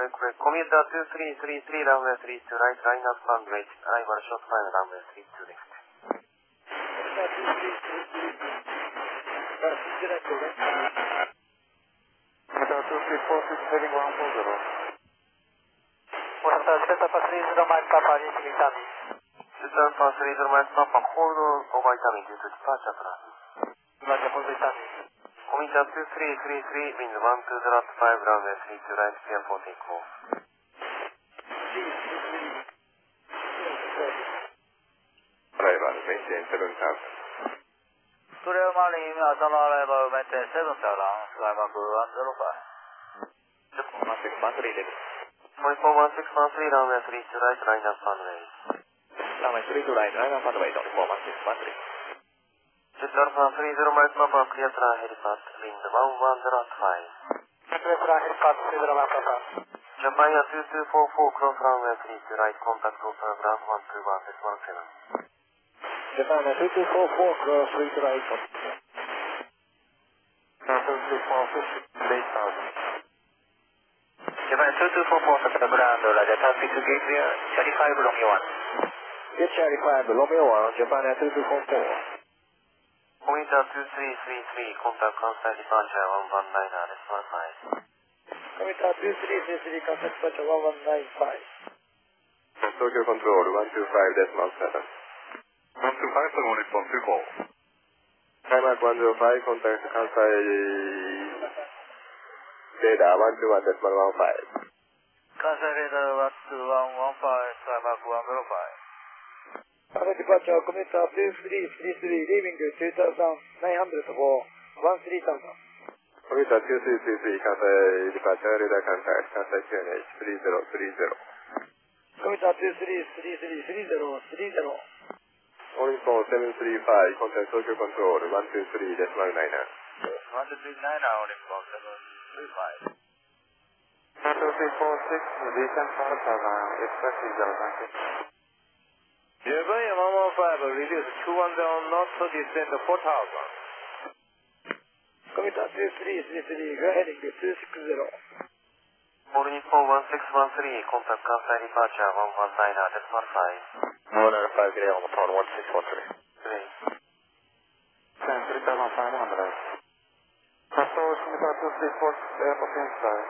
correct. Commuter 2333, runway 32 right, line up and wait. Arrival short final, runway 32 left. Commuter 2346, heading 140. Delta 30 Mike Papa, reaching Itami. Delta 30 Mike Papa, hold over Itami due to departure plan. Roger, hold Itami. Commuter 2333, wind 12.5, runway 32 right, clear for takeoff. Arrival, maintain 7000. Studio Marlin, Asana arrival, maintain 7000, Skymark 105. 1613 level. 441613, runway 32 right, line up and wait. Runway 32 right, line up and wait on 41613. Delta 30 Mike Papa, clear to helipad, wind 1105. Clear to helipad, 30 Mike Papa. Japan Air 2244, cross runway 32 right, contact Opera ground 121.17. Japan Air 2244, cross 32 right, 2244, 8000. Japan 2244, second ground, Roger, taxi to Gateway, Charlie 5, Romeo 1. Get Charlie 5, Romeo 1, Japan Air 2244. Commuter 2333, contact Kansai departure 119, decimal 5. Commuter 2333, contact departure 1195. Tokyo Control 125.7. 125 to respond to call. Skymark 105, contact Kansai Radar 121.15. Kansai Radar 12115, Skymark 105. Contact departure, Commuter 2333, leaving 2900 for 13,000. Commuter 2333, Kansai departure, radar contact Kansai QNH 3030. Commuter 2333, 3030. Oriphone 735, contact Tokyo Control 123.99. 123.9, Oriphone 735. 2346, descent for 7, express 0, Japan Air 115, reduce 210 knots to descend 4000. Commuter 2333, go heading 260. All Nippon 1613, contact Kansai departure 119, decimal 5. 105, get on the phone 1613. Great. 3500. Control Commuter 2346, airport inside.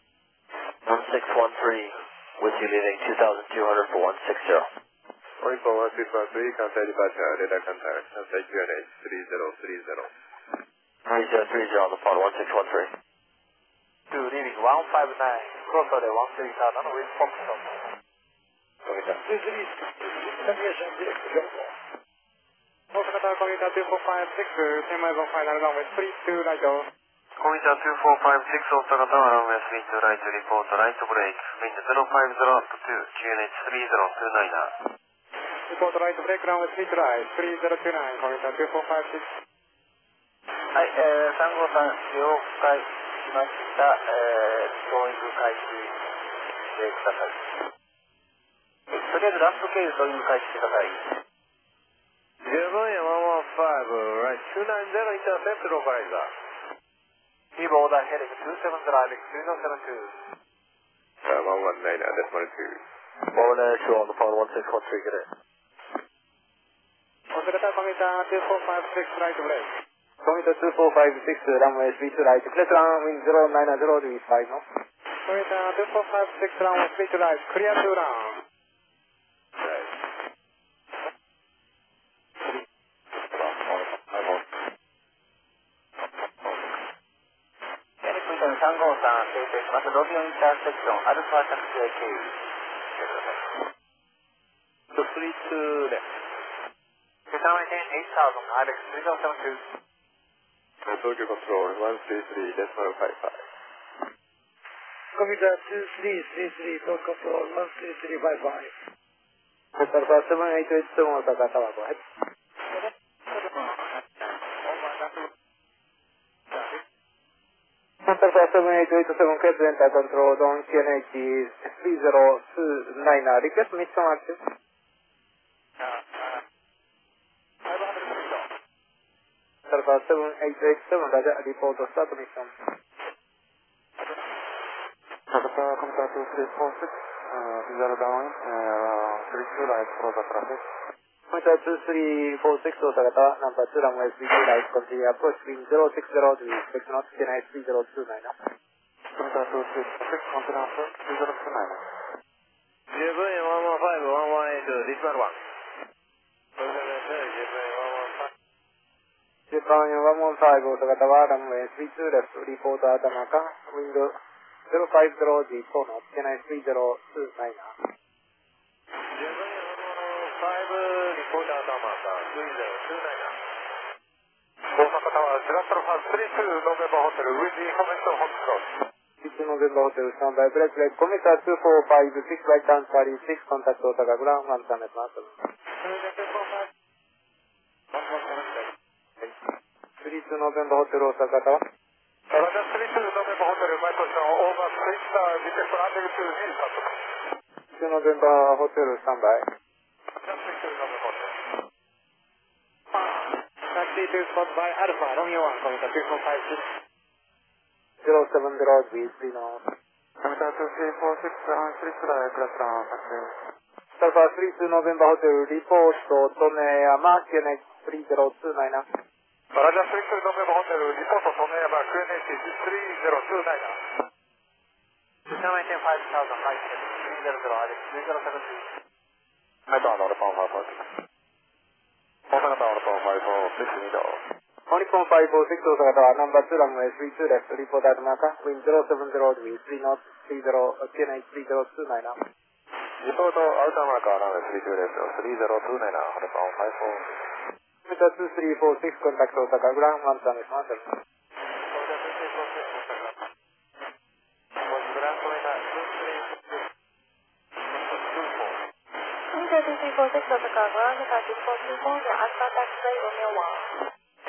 1613, with you leaving 2200 for 160. Oriphone 1613, Kansai departure, radar contact Kansai QNH 3030. 3030 on the phone 1613. 2 leaving 159, cross order 13000 with Foxtrot. Commuter 2333, termination direct Jumbo. Osaka Commuter 2456, 10 miles on final runway 32 right over. Commuter 2456, Osaka Tower, runway 32 right, report right break, wind 050 up to QNH 3029. Report right break, runway 32 right, 3029, Commuter 2456. はい、353了解しました。教育開始してください。とりあえずラスト経由という開始してください。Japan Air 115, right 290 intercept localizer. Keep order heading 270 Alex 3072. 119, decimal 2. Order show on the phone 1613, get it. Osaka Commuter 2456, right break. Commuter 2456, runway 32 right, clear to wind 090 degrees 5 knots. Commuter 2456, runway 32 right, clear to run. Right. Airplane 353訂正します。ロビオインターセクション、アルファ着地経由してください。32 left. Japan maintain 8000, Alex 3072. Tokyo Control 133.55. Commuter 2333, Tokyo Control 13355. Delta 7887, Osaka Tower, go ahead. Delta 7887, clear to enter control on QNH 3029, request mission access. Delta 7887, Roger, report start mission. Jakarta Commuter 2346, zero down, 32 right, close the traffic. Commuter 2346 Osaka, number 2 runway 32 right, continue approach wind 060 degrees, expect not 3029 now. Commuter 2346, continue approach 3029. JV 115, 118, this one 1. Japan 115 Osaka Tower, runway 32 left, report Adamaka, wind 050 G, 4 knots, 3029 now. JV 115, report Adamaka, wind 029 now. Osaka Tower, Delta Alpha 32 November Hotel, with the information hot slot. 32 November Hotel, standby, break, Commuter 2456, right down 36, contact Osaka, ground 1 Summit Master. 32 November Hotel, Osaka Tower. Roger, 32 November Hotel, my position over 6, detect landing to Hilton. 32 November Hotel, standby. 32 November Hotel. Taxi to spot by Alpha, Romeo 1, Commuter 2456. 070 V3 knots. Commuter 2346, 3 right, left down, taxi. Alpha 32 November Hotel, report to Toneyama, QNH 3029 now. Roger, 32 November Hotel, report to Toneyama, QNH 3029 now. System maintain 5000, right, 300, Alex, 3073. I don't know the phone 546. Osaka Tower, phone 546, middle. Honeycomb 546 Osaka Tower, number 2 runway 32 left, report Adamaka, wind 070 degrees, 3 knots, QNH 3029 now. Report Altamaka, runway 32 left, 3029 now, the phone 546. Commuter 2346, contact Osaka, ground 1 Summit Master. Commuter 2346 Osaka, ground contact 424, the Alpha Taxi Romeo 1.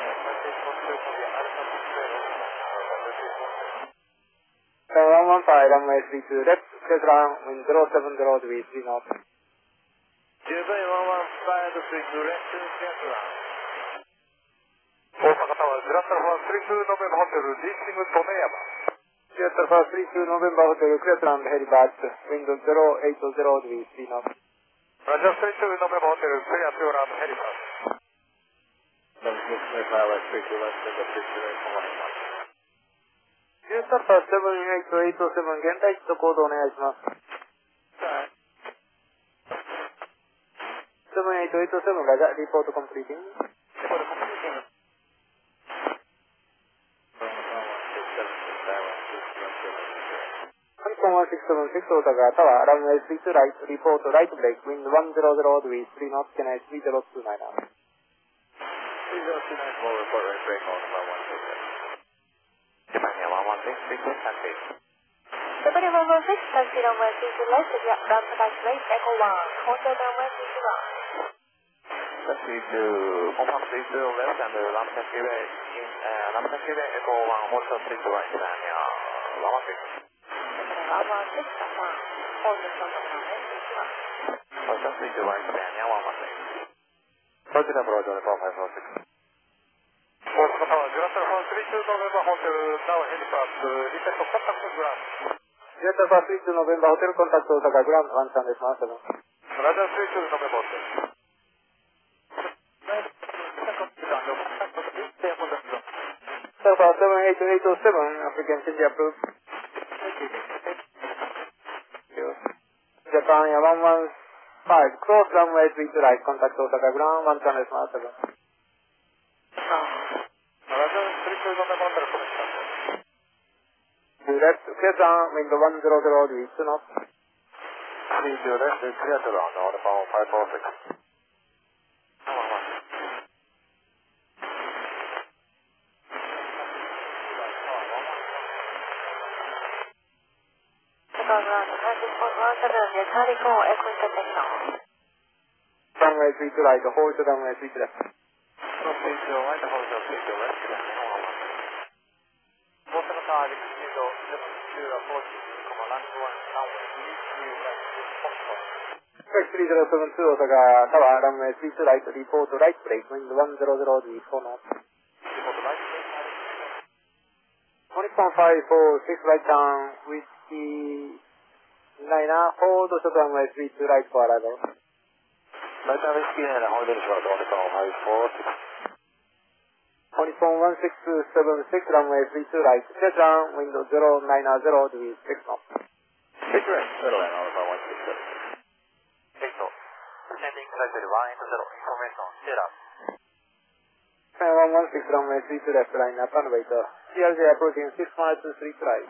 So 115, runway 32 left, clear ground, wind 070 degrees, 3 knots. JV 115, 32 left, clear ground. Osaka Tower, Delta Alpha 32 November Hotel, reaching Toneyama. Delta Alpha 32 November Hotel, clear ground, helipad, wind 080 degrees, 3 knots. Roger, 32 November Hotel, clear to land helipad. Delta Alpha 78807、現在地とコードお願いします。78807、ラジャ、リポートコンプリーティング。Honeycomb 1676 Osaka Tower, runway 32 right, report right brake, wind 100 degrees, 3 knots, QNH 3029 now. 3029, small report, right brake on about 116. Japan 116, frequent taxi. Japan 116, taxi runway 32 left, ramp taxi Echo 1, hotel runway 32 right. Taxi to Hong 32 left and ramp taxi way in ramp taxi way Echo 1, hotel 32 right, and Lama 6. Lama 6, Japan, hotel runway 32 right. Hotel 32 right, and Lama 6. Roger, Roger, phone 546. Osaka Tower, Delta Alpha 32 November Hotel, now helipad, reset to contact ground. Delta Alpha 32 November Hotel, contact Osaka ground, 1 Summit Master. Roger, 32 November Hotel. Alpha 78807, applicant change approved. Japan 115, cross runway 32 right, contact Osaka ground, 1 Summit Master. Roger, 32 November Hotel, connection. Left, clear down, wind 100 degrees, 2 knots. 32 left, clear to ground, on the phone 546. Runway 32 right, hold to runway 32 left. 32 right, hotel 32 left, Osaka Tower, speed of 72 approach, landing 1, runway 32 right, Foxtrot. Correct 3072 Osaka Tower, runway 32 right, report right brake, wind 100 degrees, 4 knots. Report right brake, Honeycomb 546 right down with Liner, hold short runway 32 right for arrival. Right down whiskey and hold it short, Oniphone 546. Oniphone 1676, runway 32 right, set down, window 090 degrees, 6 knots. Take your end, settle in, Oniphone 1676. 8 knots. Descending trajectory 180, information, stay up. 116 runway 32 left line, up and wait. CRJ approaching 6 miles to 3 right.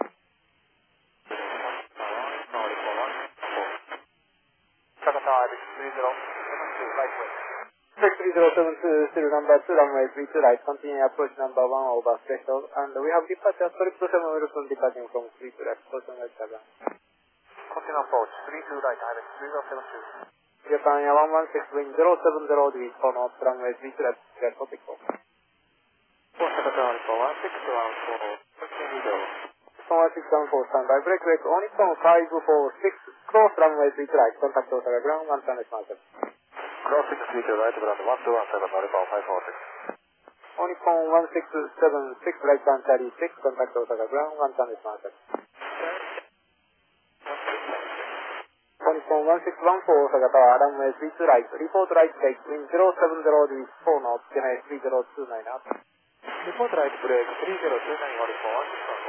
Sakata RX3072, right way. 63072, still number 2 runway 32 right, continue approach number 1 over threshold, and we have departure, 7 Wilson departing from 32 left, person right seven. Continue approach, 32 right, RX3072. Japan 116, wind 070 degrees, 4 knots, runway 32 left, clear for takeoff. Sakata Oniphone 1614, continue. 1614, standby, break, Oniphone 546, cross runway 32 right, contact Osaka ground, 1 channel marker. Crossing the future right, ground 1217, Oniphone 546. Oniphone 1676, right down 36, contact Osaka ground, 1 channel marker. Oniphone 1614, Osaka Tower, runway 32 right, report right break, wind 070 degrees, 4 knots, Chennai 3029 up. Report right break, 3029, Oniphone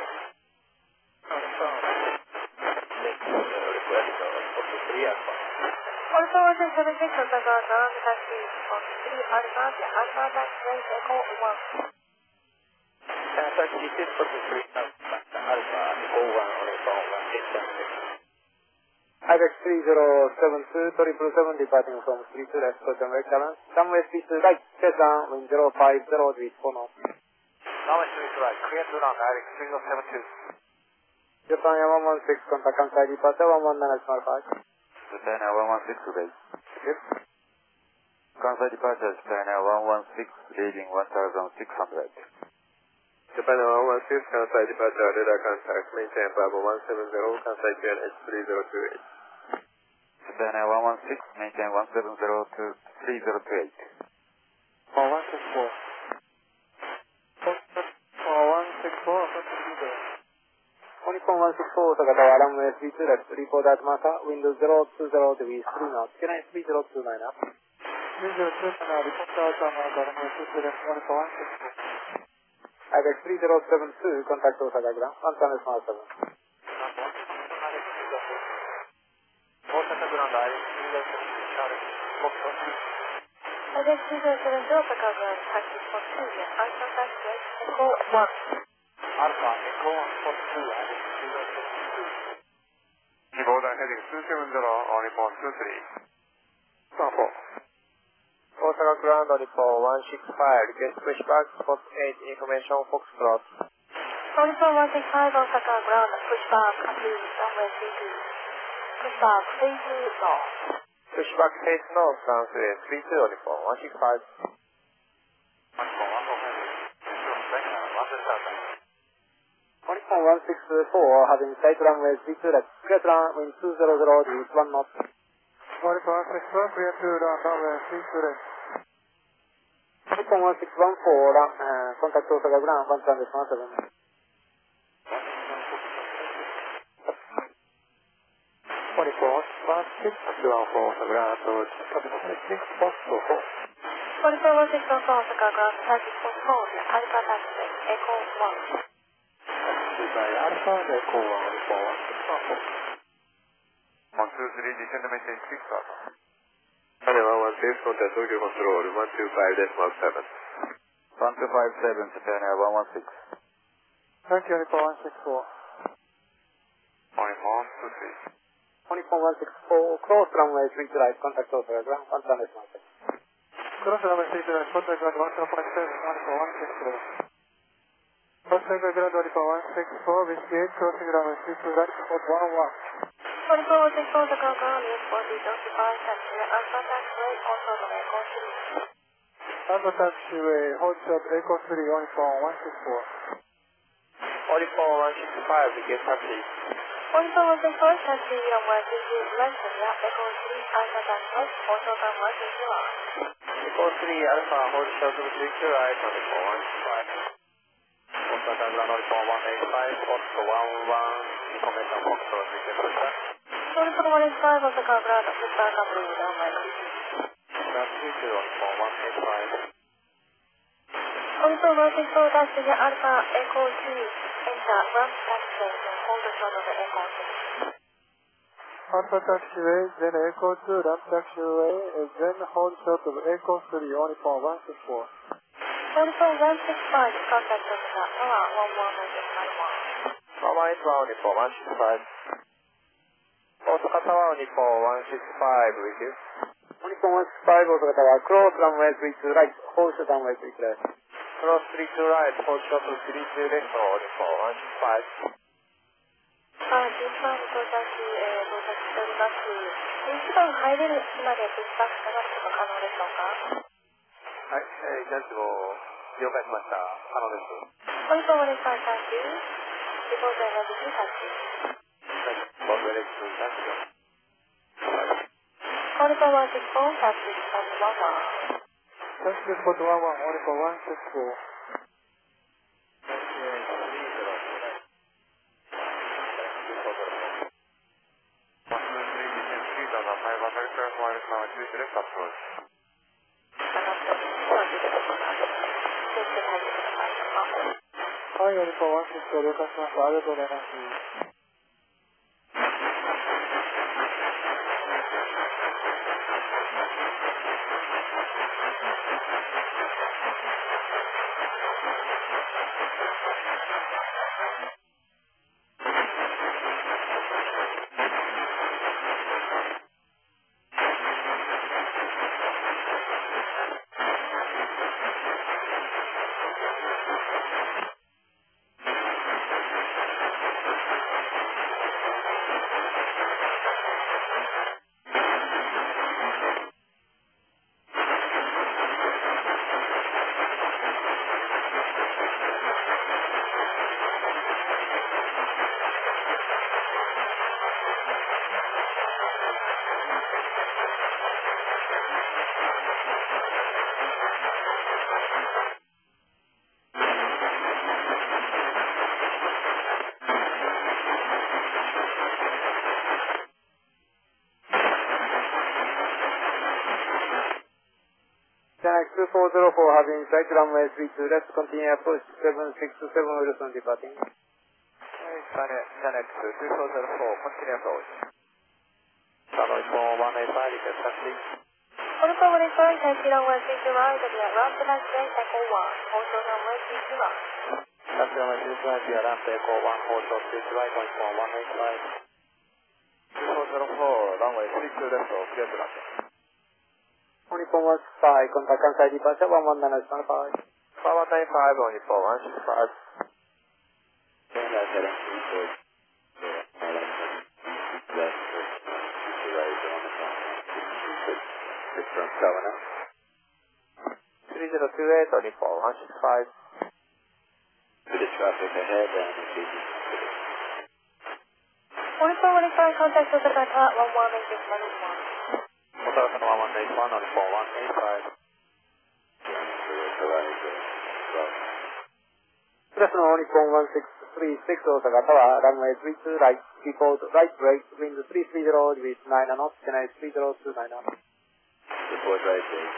1614. Oniphone 1676, Osaka ground, taxi on 3 Alpha, Alpha taxi Echo 1. Taxi 643, Alpha, Echo 1, Oniphone 1676. IBEX 3072, 777 departing from 32 left, Custom right balance, runway 32 right, set down, wind 050 degrees, 4 knots. Runway 32 right, clear to land, RX3072. Japan 116, contact Kansai departure, 119 small 5. Japan 116 today. Yes. Kansai departure, Japan 116, leading 1600. Japan 116, Kansai departure, radar contact, maintain Bravo 170, Kansai QNH 3028. Japan 116, maintain 170 to 3028. 164. 164, Oniphone 164, Osaka Tower, runway 32 left, report at Masa, window 020 degrees, 3 knots, Chennai 3029 up. 3029, report out on runway 32 left, Oniphone 164. IBEX 3072, contact Osaka ground, 1 channel small 7. Osaka ground, RX3072, IBEX 3072, Osaka ground, taxi for 2, Alpha taxi Echo 1. Alpha, Echo 142, RX3072. Keep order heading 270, Oniphone 23. Stanford. Osaka ground, Oniphone 165, request pushback, spot 8, information, Foxtrot. Oniphone 165, Osaka ground, pushback, appeal, runway 32. Pushback, face north. Pushback face north, runway 32, Oniphone 165. Oniphone 145, Oniphone 164, having sight runway 32 left, clear run, wind 200 degrees, 1 knot. Oniphone 164, clear to runway 32 left. Oniphone 1614, contact Osaka ground, 1 channel small 7. Oniphone 164, ground approach, 6 Oniphone 164, Osaka ground, taxi for 4, Alpha taxi Echo 1. Alpha, Echo 1, Oniphone 164. 123, descend message 6 Alpha. Japan 116, contact Tokyo Control, 125.7. 1257, Japan 116. Thank you, Oniphone 164. Oniphone 23. Oniphone 164, cross runway 32 right, contact Osaka ground, 1 channel small 7. Cross runway 32 right, contact ground 1.7, Oniphone 164. Osaka ground, Oniphone 164, whiskey 8, crossing runway 32 right, report 101. Oniphone 164, Osaka ground, yes, for the notified taxi, Alpha taxi, also on Echo 3. Alpha taxiway, hold short, Echo 3, Oniphone 164. Oniphone 165, begin taxi. Oniphone 164, taxi runway 32 left, Echo 3, Alpha taxi, also on 161. Echo 3 Alpha, hold short to 32 right, Oniphone 165. Osaka Ground Nippon 185, Oscar 11, information Foxtrot request pushback. Nippon 185, Osaka Ground, pushback complete, runway 32. Ground 32, Nippon 185. Nippon 164, taxi Alpha Echo 2, enter ramp taxiway, then hold short of the Echo 2. Alpha taxiway, then Echo 2, ramp taxiway, then hold short of Echo 3, Nippon 164. Nippon 165, contact Osaka Tower 11 181, Nippon 165. Osaka Tower, Nippon 165 with you. Nippon 165, Osaka Tower, close runway 32 right, hold short runway 32 left. Cross 32 right, hold short 32 left, Nippon 165. はい、11番に到着しております。11番入れる日までプッシュバック流すこと可能でしょうか？ はい、ジャッジを了解しました。可能です。 Nippon 185, taxi. Report and ready to taxi. Report ready to taxi. Nippon 164, taxi, respond 11. Taxi report 11, Nippon 164.はい、Nippon 164、了解しました。ありがとうございます。Janek 2404 having right runway 32, let's continue approach 767 Wilson departing. Janek 2404, continue approach. Nippon 185, request taxi. Nippon 185, taxi runway 32 right, via ramp taxiway, Echo 1, hold short runway 32 right. Taxi runway 32 right, via ramp Echo 1, hold short 32 right, Nippon 185. 2404, runway 32 left, clear to land. Nippon 165, contact Kansai departure 119.5. 195, Nippon 165. From Governor. 3028, Nippon 165. To the traffic ahead and Nippon 185, contact Osaka Tower 11 Osaka Tower 181, Nippon 185. Plus no Nippon 1636, Osaka Tower, runway 32 right, report right brake, wind 330 with 9 knots, Chennai 3029 knots. Report right brake.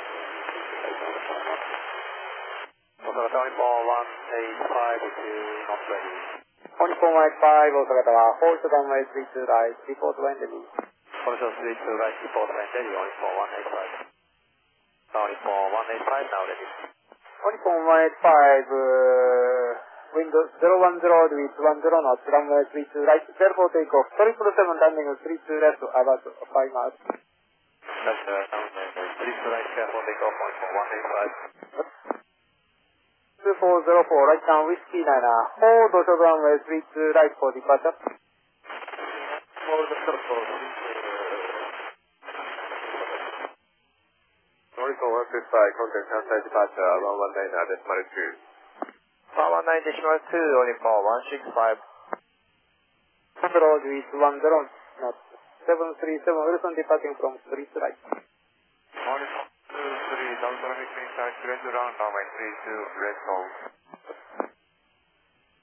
Osaka Tower, Nippon 185, if you not ready. Nippon 185, Osaka Tower, hold the runway 32 right, report wind lead. Hold 32 right, report wind ready, Nippon 185. Now Nippon 185, now ready. Nippon 185, wind 010 with 10 knots, runway 32 right, 04 takeoff, 777 landing 32 left, about 5 miles. That's runway 32 right, 04 takeoff, Nippon 185. 2404, right down Whiskey Niner, hold short runway 32 right for departure. Hold the short for Nippon 165, contact Kansai departure, 119, decimal 2. 119, decimal 2, Nippon 165. Control with 10 knots, 737, Wilson departing from 3 right. Nippon 23, down traffic inside, surrender round, runway 32, red zone.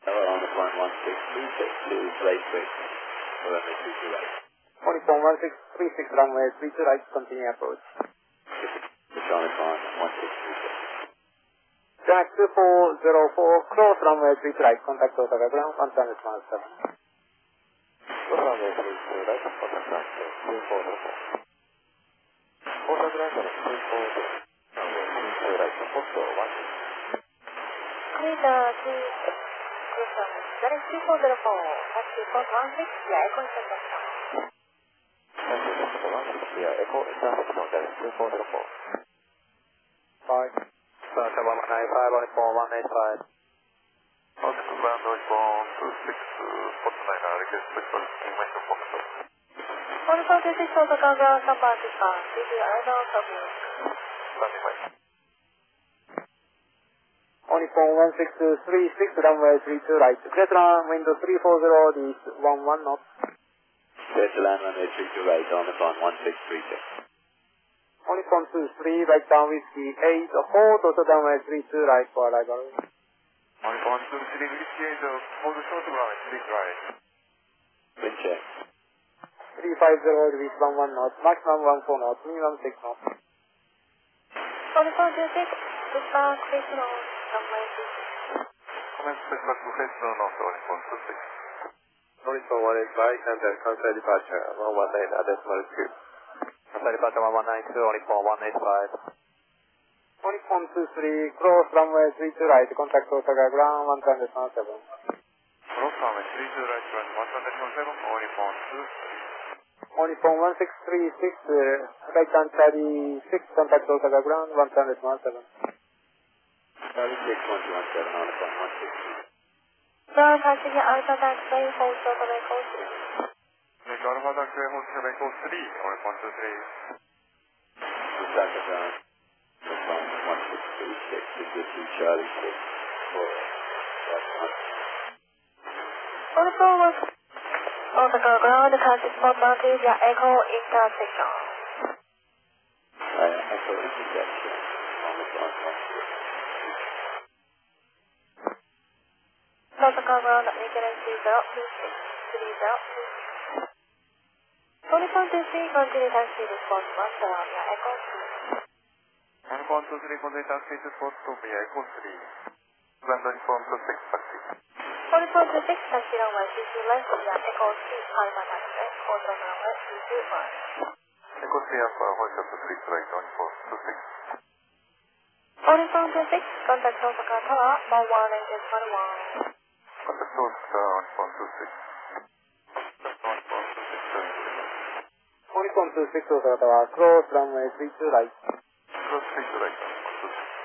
1636 is right break. Runway 32 right. Uniform 1636 runway 32 right, continue approach. Omicron 1636. Jack 2404, cross runway 32 right, contact Osaka ground, 1 response 7. Runway 32 right, contact ground 2404. Osaka ground 2404. Runway 32 right, Foxtrot 16. Please, that is 2404, taxi code 16, yeah, echo intersection. Yeah, echo intersection, that is 2404. 5. Sunshine 195, Uniform 185. Okay, ground Uniform 26, spot 9, request request information Foxtrot. Uniform 26 Osaka ground, Samba Alpha, CG Arizona Topic. Standing by. Uniform 1636 runway 32 right, clear land window 340 is 11 knots. Clear to land runway 32 right, Omicron 1636. Uniform 23 right down whiskey 8 hold also runway 32 right for arrival. Uniform 23, whiskey 8, hold short ground, 6 right. Wind check. 350 degrees 11 knots, maximum 14 knots, minimum 6 knots. Uniform 26, dispatch signal, runway 26. Commence dispatch to Fresno North, Uniform 26. Uniform 185, contact Kansai departure 119 at decimal 2. Kansai departure 1192, Uniform 185. Uniform 23 cross runway 32 right, contact Osaka ground 107. Cross runway 32 right, run 107, Uniform 23. Uniform 1636 right hand 36, contact Osaka ground 107. 36 117, Uniform 163. Ground taxi Alpha taxi, hold short of echo 3. Take Alpha taxi, hold short of echo 3, Uniform 23. Osaka ground, Uniform 1636, existing Charlie 6 for Uniform Osaka ground, taxi spot mounted via echo intersection. Echo intersection, Omicron 163. Osaka ground, maintenance 3026, 3026. Uniform 23, continue taxi response 1 via echo 2. Uniform 23, continue taxi to spot to via echo 3. Land Uniform 26, taxi. Uniform 26, taxi runway 32 left via echo 3, Alpha taxi, hold short runway 32 right. Echo 3 Alpha, hold short to 6 right, Uniform 26. Uniform 26, contact Osaka Tower, 11 engine 21. Contact Uniform 26. Uniform 26, Uniform 26 Osaka Tower, cross runway 32 right. Cross 32 right, Uniform 26.